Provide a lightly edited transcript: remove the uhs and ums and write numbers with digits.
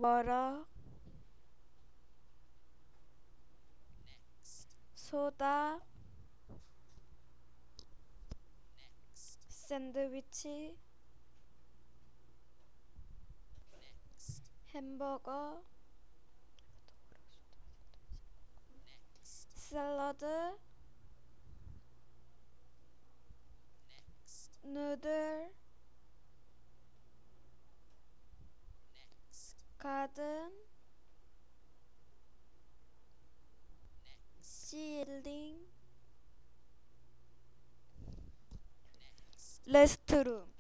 워러, 소다, 샌드위치, 햄버거, 샐러드, 누들, 가든, 실링, 레스트룸.